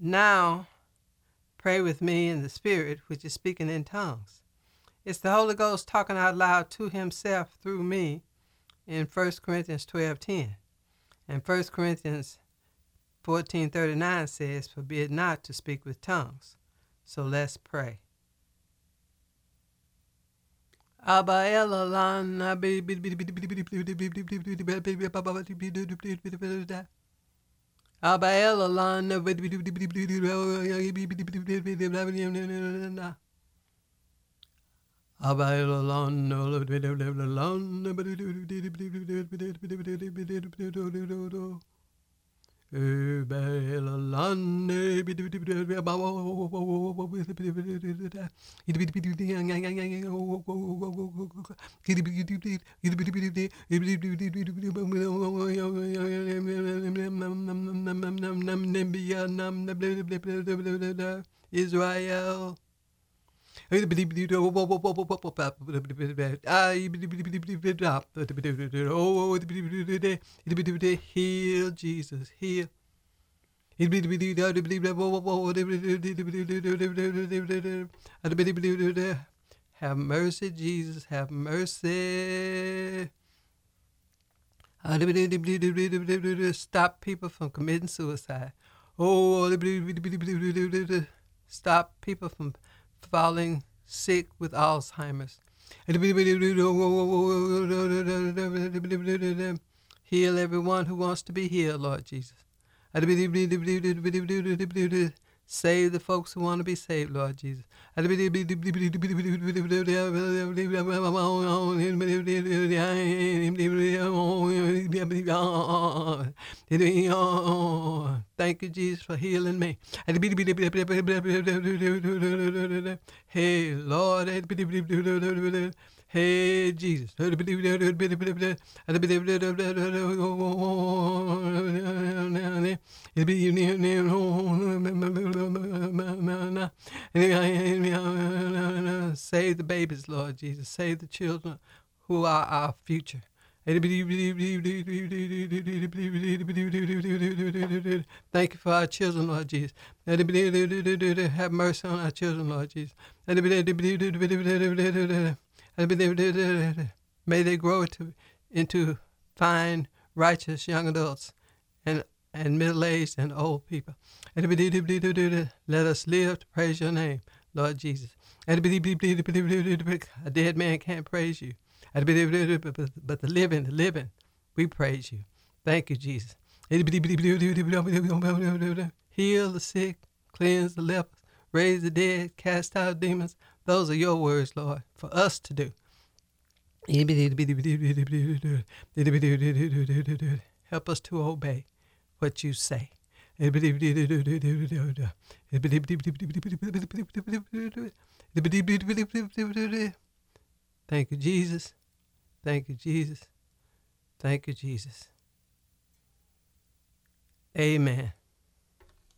Now, pray with me in the Spirit, which is speaking in tongues. It's the Holy Ghost talking out loud to himself through me in 1 Corinthians 12:10. And 1 Corinthians 14:39 says, forbid not to speak with tongues. So let's pray. Abba Elalana Abba Elalana Abba Elalana Israel. Heal Jesus, heal. Have mercy, Jesus, have mercy. Stop people from committing suicide. Stop people from falling sick with Alzheimer's. Heal everyone who wants to be healed, Lord Jesus. Save the folks who want to be saved, Lord Jesus. Thank you, Jesus, for healing me. Hey, Lord. Hey, Jesus. Save the babies, Lord Jesus. Save the children who are our future. Thank you for our children, Lord Jesus. Have mercy on our children, Lord Jesus. May they grow into fine, righteous young adults and middle-aged and old people. Let us live to praise your name, Lord Jesus. A dead man can't praise you. But the living, we praise you. Thank you, Jesus. Heal the sick, cleanse the lepers, raise the dead, cast out demons. Those are your words, Lord, for us to do. Help us to obey what you say. Thank you, Jesus. Thank you, Jesus. Thank you, Jesus. Amen.